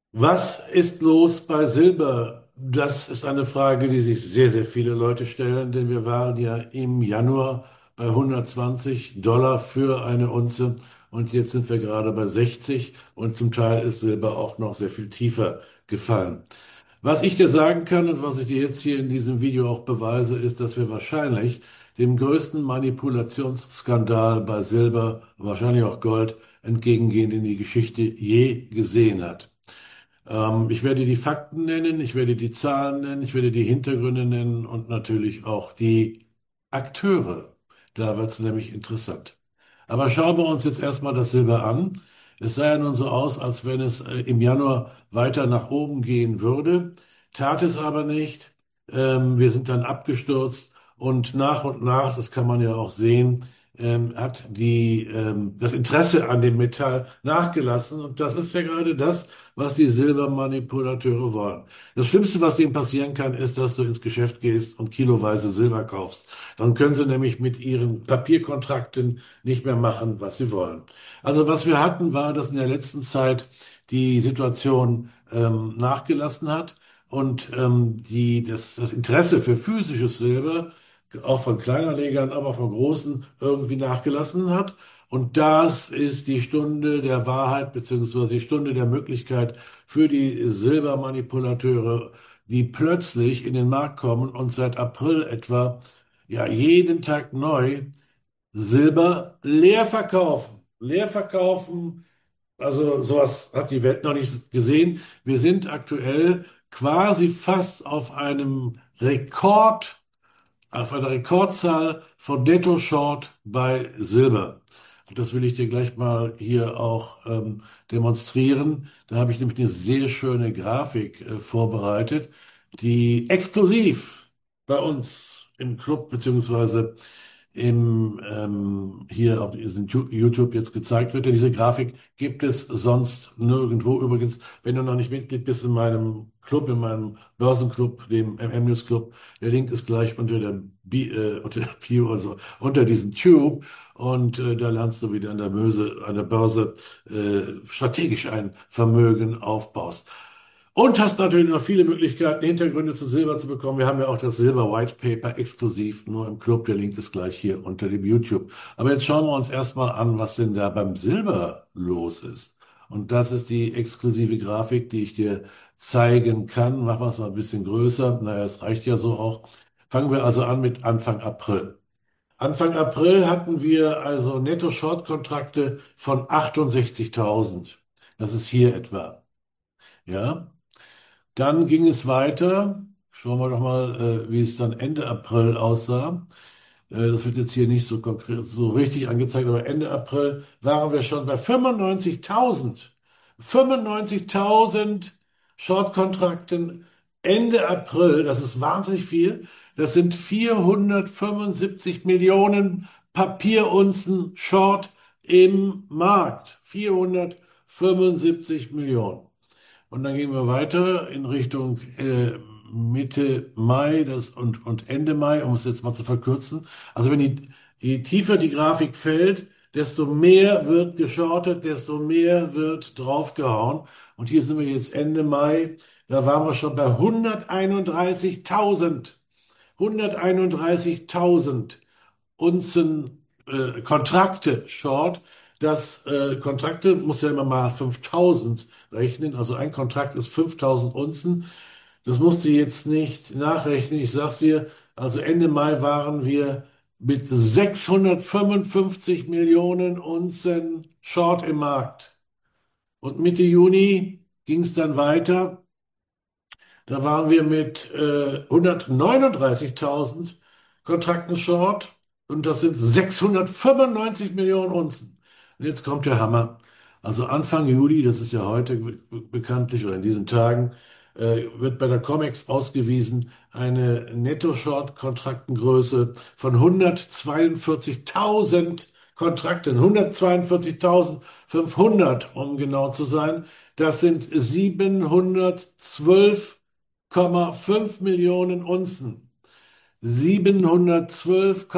Was ist los bei Silber? Das ist eine Frage, die sich sehr, sehr viele Leute stellen, denn wir waren ja im Januar bei 120 $ für eine Unze und jetzt sind wir gerade bei 60 und zum Teil ist Silber auch noch sehr viel tiefer gefallen. Was ich dir sagen kann und was ich dir jetzt hier in diesem Video auch beweise, ist, dass wir wahrscheinlich dem größten Manipulationsskandal bei Silber, wahrscheinlich auch Gold, entgegengehen, den die Geschichte je gesehen hat. Ich werde die Fakten nennen, ich werde die Zahlen nennen, ich werde die Hintergründe nennen und natürlich auch die Akteure. Da wird es nämlich interessant. Aber schauen wir uns jetzt erstmal das Silber an. Es sah ja nun so aus, als wenn es im Januar weiter nach oben gehen würde, tat es aber nicht. Wir sind dann abgestürzt und nach, das kann man ja auch sehen, hat das Interesse an dem Metall nachgelassen. Und das ist ja gerade das, was die Silbermanipulateure wollen. Das Schlimmste, was denen passieren kann, ist, dass du ins Geschäft gehst und kiloweise Silber kaufst. Dann können sie nämlich mit ihren Papierkontrakten nicht mehr machen, was sie wollen. Also was wir hatten, war, dass in der letzten Zeit die Situation nachgelassen hat und das Interesse für physisches Silber auch von Kleinanlegern, aber auch von Großen irgendwie nachgelassen hat. Und das ist die Stunde der Wahrheit beziehungsweise die Stunde der Möglichkeit für die Silbermanipulateure, die plötzlich in den Markt kommen und seit April etwa ja jeden Tag neu Silber leer verkaufen. Leer verkaufen, also sowas hat die Welt noch nicht gesehen. Wir sind aktuell quasi fast auf einer Rekordzahl von Netto Short bei Silber. Und das will ich dir gleich mal hier auch demonstrieren. Da habe ich nämlich eine sehr schöne Grafik vorbereitet, die exklusiv bei uns im Club beziehungsweise hier auf diesem YouTube jetzt gezeigt wird. Denn diese Grafik gibt es sonst nirgendwo. Übrigens, wenn du noch nicht Mitglied bist in meinem Club, in meinem Börsenclub, dem MM News Club, der Link ist gleich unter der Bio, also unter diesem Tube. Und da lernst du, wie du an der Börse strategisch ein Vermögen aufbaust. Und hast natürlich noch viele Möglichkeiten, Hintergründe zu Silber zu bekommen. Wir haben ja auch das Silber White Paper exklusiv nur im Club. Der Link ist gleich hier unter dem YouTube. Aber jetzt schauen wir uns erstmal an, was denn da beim Silber los ist. Und das ist die exklusive Grafik, die ich dir zeigen kann. Machen wir es mal ein bisschen größer. Naja, es reicht ja so auch. Fangen wir also an mit Anfang April. Anfang April hatten wir also Netto-Short-Kontrakte von 68.000. Das ist hier etwa. Ja. Dann ging es weiter. Schauen wir doch mal, wie es dann Ende April aussah. Das wird jetzt hier nicht so konkret, so richtig angezeigt, aber Ende April waren wir schon bei 95.000. 95.000 Short-Kontrakten Ende April. Das ist wahnsinnig viel. Das sind 475 Millionen Papierunzen Short im Markt. 475 Millionen. Und dann gehen wir weiter in Richtung Mitte Mai und Ende Mai, um es jetzt mal zu verkürzen. Also je tiefer die Grafik fällt, desto mehr wird geschortet, desto mehr wird draufgehauen. Und hier sind wir jetzt Ende Mai, da waren wir schon bei 131.000. 131.000 Unzen Kontrakte short. Kontrakte muss ja immer mal 5.000 rechnen. Also ein Kontrakt ist 5.000 Unzen. Das musst du jetzt nicht nachrechnen. Ich sag's dir, also Ende Mai waren wir mit 655 Millionen Unzen short im Markt. Und Mitte Juni ging es dann weiter. Da waren wir mit 139.000 Kontrakten short und das sind 695 Millionen Unzen. Und jetzt kommt der Hammer. Also Anfang Juli, das ist ja heute bekanntlich oder in diesen Tagen, wird bei der COMEX ausgewiesen eine Netto-Short-Kontraktengröße von 142.000 Kontrakten, 142.500, um genau zu sein. Das sind 712,5 Millionen Unzen.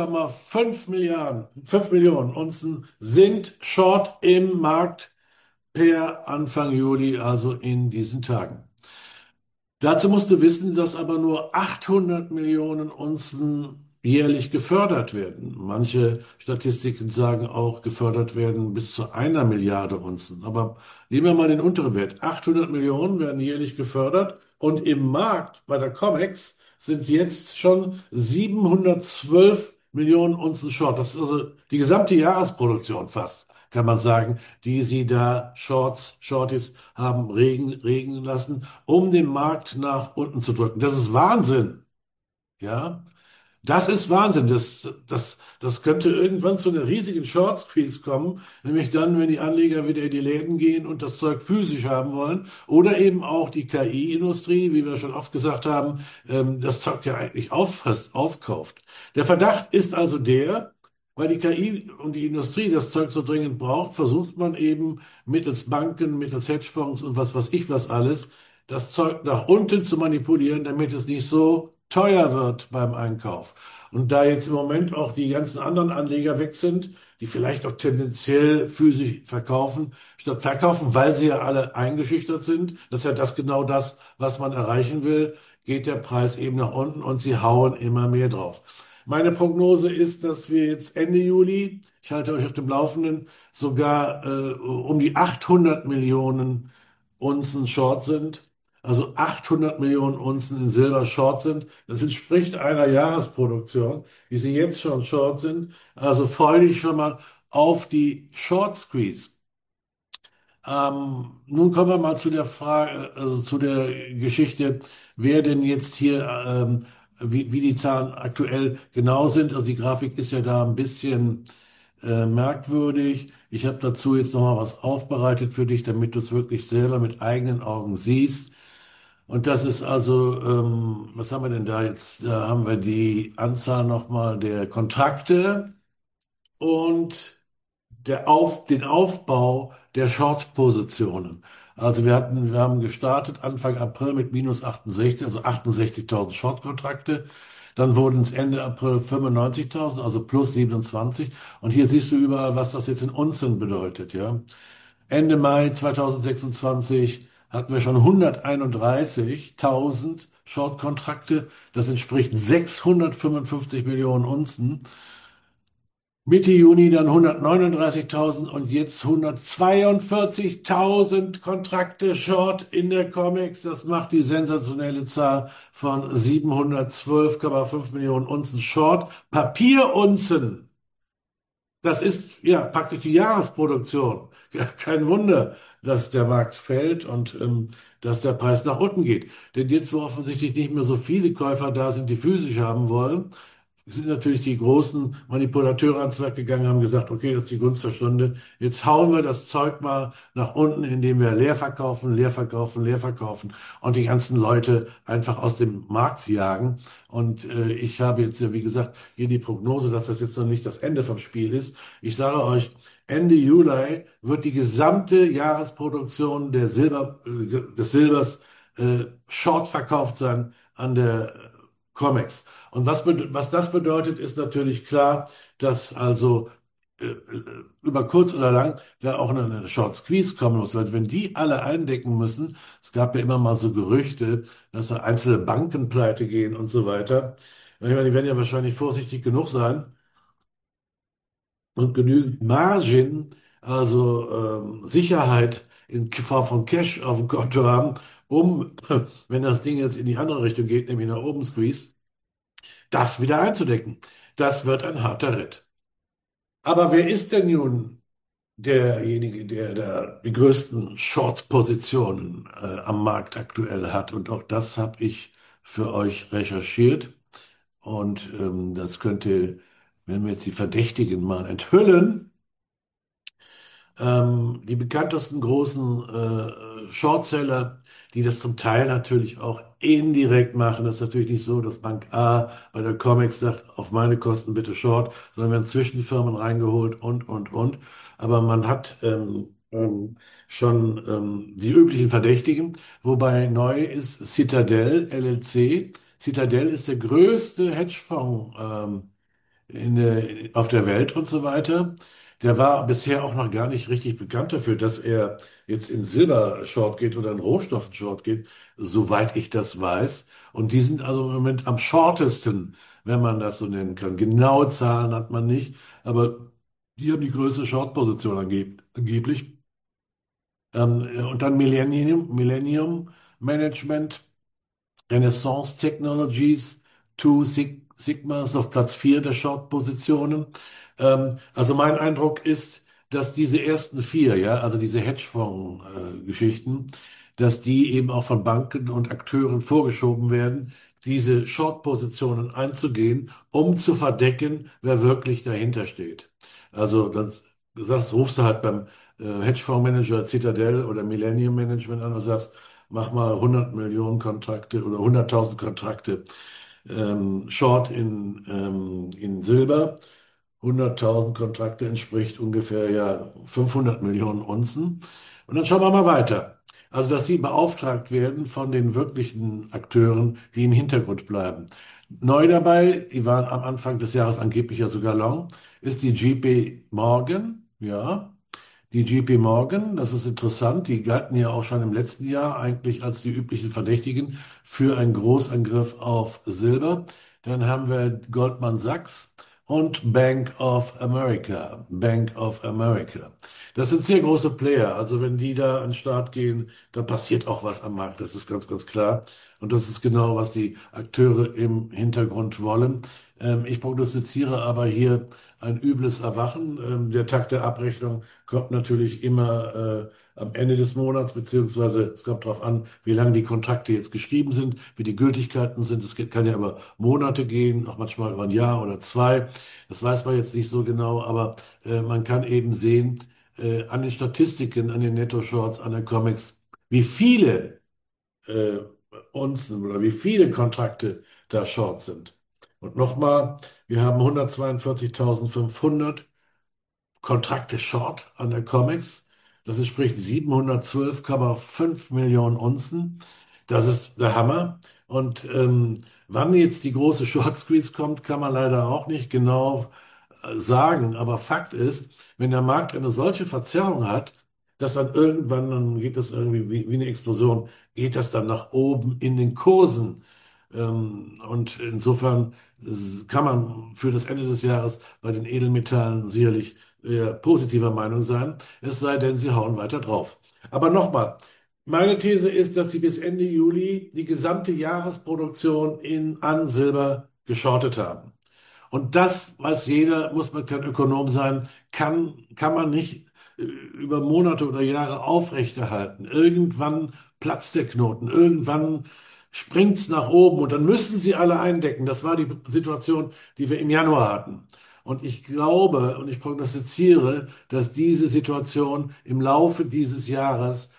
712,5 Milliarden, 5 Millionen Unzen sind short im Markt per Anfang Juli, also in diesen Tagen. Dazu musst du wissen, dass aber nur 800 Millionen Unzen jährlich gefördert werden. Manche Statistiken sagen auch, gefördert werden bis zu 1 Milliarde Unzen. Aber nehmen wir mal den unteren Wert. 800 Millionen werden jährlich gefördert und im Markt bei der COMEX sind jetzt schon 712 Millionen Unzen Short. Das ist also die gesamte Jahresproduktion fast, kann man sagen, die sie da Shorties haben regen lassen, um den Markt nach unten zu drücken. Das ist Wahnsinn, ja. Das ist Wahnsinn. Das könnte irgendwann zu einer riesigen Short Squeeze kommen, nämlich dann, wenn die Anleger wieder in die Läden gehen und das Zeug physisch haben wollen. Oder eben auch die KI-Industrie, wie wir schon oft gesagt haben, das Zeug ja eigentlich auffrisst, aufkauft. Der Verdacht ist also der, weil die KI und die Industrie das Zeug so dringend braucht, versucht man eben mittels Banken, mittels Hedgefonds und was weiß ich was alles, das Zeug nach unten zu manipulieren, damit es nicht so teuer wird beim Einkauf. Und da jetzt im Moment auch die ganzen anderen Anleger weg sind, die vielleicht auch tendenziell physisch verkaufen, statt verkaufen, weil sie ja alle eingeschüchtert sind, das ist ja das genau das, was man erreichen will, geht der Preis eben nach unten und sie hauen immer mehr drauf. Meine Prognose ist, dass wir jetzt Ende Juli, ich halte euch auf dem Laufenden, sogar um die 800 Millionen Unzen Short sind, also 800 Millionen Unzen in Silber Short sind. Das entspricht einer Jahresproduktion, wie sie jetzt schon Short sind. Also freue dich schon mal auf die Short Squeeze. Nun kommen wir mal zu der Frage, also zu der Geschichte, wer denn jetzt hier, wie die Zahlen aktuell genau sind. Also die Grafik ist ja da ein bisschen merkwürdig. Ich habe dazu jetzt noch mal was aufbereitet für dich, damit du es wirklich selber mit eigenen Augen siehst. Und das ist also, was haben wir denn da jetzt? Da haben wir die Anzahl nochmal der Kontrakte und den Aufbau der Short-Positionen. Also wir haben gestartet Anfang April mit minus 68, also 68.000 Short-Kontrakte. Dann wurden es Ende April 95.000, also plus 27. Und hier siehst du überall, was das jetzt in Unzen bedeutet, ja. Ende Mai 2026 hatten wir schon 131.000 Short-Kontrakte. Das entspricht 655 Millionen Unzen. Mitte Juni dann 139.000 und jetzt 142.000 Kontrakte Short in der COMEX. Das macht die sensationelle Zahl von 712,5 Millionen Unzen Short. Papierunzen. Das ist ja praktisch die Jahresproduktion. Ja, kein Wunder, dass der Markt fällt und dass der Preis nach unten geht. Denn jetzt, wo offensichtlich nicht mehr so viele Käufer da sind, die physisch haben wollen, sind natürlich die großen Manipulateure ans Werk gegangen, haben gesagt, okay, das ist die Gunst der Stunde. Jetzt hauen wir das Zeug mal nach unten, indem wir leer verkaufen, leer verkaufen, leer verkaufen und die ganzen Leute einfach aus dem Markt jagen. Und ich habe jetzt ja, wie gesagt, hier die Prognose, dass das jetzt noch nicht das Ende vom Spiel ist. Ich sage euch, Ende Juli wird die gesamte Jahresproduktion des Silbers short verkauft sein an der COMEX. Und was das bedeutet, ist natürlich klar, dass also über kurz oder lang da auch eine Short Squeeze kommen muss. Weil wenn die alle eindecken müssen, es gab ja immer mal so Gerüchte, dass da einzelne Banken pleite gehen und so weiter. Ich meine, die werden ja wahrscheinlich vorsichtig genug sein und genügend Margin, also Sicherheit in Form von Cash auf dem Konto haben, um, wenn das Ding jetzt in die andere Richtung geht, nämlich nach oben squeeze, das wieder einzudecken. Das wird ein harter Ritt. Aber wer ist denn nun derjenige, der da die größten Short-Positionen am Markt aktuell hat? Und auch das habe ich für euch recherchiert. Und das könnte, wenn wir jetzt die Verdächtigen mal enthüllen, die bekanntesten großen Shortseller, die das zum Teil natürlich auch indirekt machen. Das ist natürlich nicht so, dass Bank A bei der Comex sagt, auf meine Kosten bitte Short, sondern werden Zwischenfirmen reingeholt und. Aber man hat schon die üblichen Verdächtigen, wobei neu ist Citadel LLC. Citadel ist der größte Hedgefonds auf der Welt und so weiter. Der war bisher auch noch gar nicht richtig bekannt dafür, dass er jetzt in Silber Short geht oder in Rohstoffen Short geht, soweit ich das weiß. Und die sind also im Moment am shortesten, wenn man das so nennen kann. Genaue Zahlen hat man nicht, aber die haben die größte Short-Position angeblich. Und dann Millennium Management. Renaissance Technologies, Sigma ist auf Platz 4 der Short-Positionen. Also mein Eindruck ist, dass diese ersten vier, ja, also diese Hedgefonds-Geschichten, dass die eben auch von Banken und Akteuren vorgeschoben werden, diese Short-Positionen einzugehen, um zu verdecken, wer wirklich dahinter steht. Also dann rufst du halt beim Hedgefondsmanager Citadel oder Millennium Management an und sagst, mach mal 100 Millionen Kontrakte oder 100.000 Kontrakte Short in Silber. 100.000 Kontrakte entspricht ungefähr ja 500 Millionen Unzen. Und dann schauen wir mal weiter. Also, dass sie beauftragt werden von den wirklichen Akteuren, die im Hintergrund bleiben. Neu dabei, die waren am Anfang des Jahres angeblich ja sogar long, ist die JP Morgan, ja. Die JP Morgan, das ist interessant, die galten ja auch schon im letzten Jahr eigentlich als die üblichen Verdächtigen für einen Großangriff auf Silber. Dann haben wir Goldman Sachs und Bank of America. Bank of America. Das sind sehr große Player. Also wenn die da an den Start gehen, dann passiert auch was am Markt. Das ist ganz, ganz klar. Und das ist genau, was die Akteure im Hintergrund wollen. Ich prognostiziere aber hier ein übles Erwachen. Der Tag der Abrechnung kommt natürlich immer am Ende des Monats, beziehungsweise es kommt darauf an, wie lange die Kontrakte jetzt geschrieben sind, wie die Gültigkeiten sind. Kann ja über Monate gehen, auch manchmal über ein Jahr oder zwei. Das weiß man jetzt nicht so genau, aber man kann eben sehen an den Statistiken, an den Netto-Shorts, an den Comics, wie viele äh, Unzen oder wie viele Kontrakte da short sind. Und nochmal, wir haben 142.500 Kontrakte short an der COMEX. Das entspricht 712,5 Millionen Unzen. Das ist der Hammer. Und wann jetzt die große Short Squeeze kommt, kann man leider auch nicht genau sagen. Aber Fakt ist, wenn der Markt eine solche Verzerrung hat, dass dann irgendwann, dann geht das irgendwie wie eine Explosion, geht das dann nach oben in den Kursen. Und insofern kann man für das Ende des Jahres bei den Edelmetallen sicherlich positiver Meinung sein, es sei denn, sie hauen weiter drauf. Aber nochmal, meine These ist, dass sie bis Ende Juli die gesamte Jahresproduktion an Silber geschortet haben. Und das weiß jeder, muss man kein Ökonom sein, kann man nicht über Monate oder Jahre aufrechterhalten. Irgendwann platzt der Knoten, irgendwann springt's nach oben und dann müssen sie alle eindecken. Das war die Situation, die wir im Januar hatten. Und ich glaube und ich prognostiziere, dass diese Situation im Laufe dieses Jahres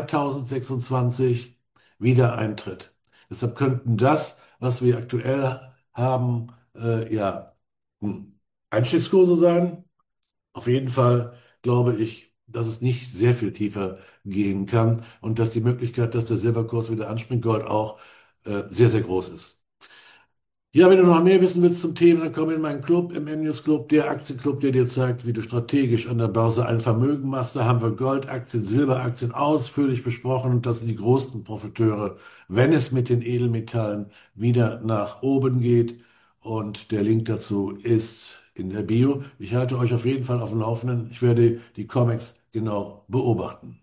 2026 wieder eintritt. Deshalb könnten das, was wir aktuell haben, ja, Einstiegskurse sein. Auf jeden Fall glaube ich, dass es nicht sehr viel tiefer gehen kann und dass die Möglichkeit, dass der Silberkurs wieder anspringt, Gold auch, sehr, sehr groß ist. Ja, wenn du noch mehr wissen willst zum Thema, dann komm in meinen Club, im M-News Club, der Aktienclub, der dir zeigt, wie du strategisch an der Börse ein Vermögen machst. Da haben wir Goldaktien, Silberaktien ausführlich besprochen und das sind die großen Profiteure, wenn es mit den Edelmetallen wieder nach oben geht. Und der Link dazu ist in der Bio. Ich halte euch auf jeden Fall auf dem Laufenden. Ich werde die Comics genau beobachten.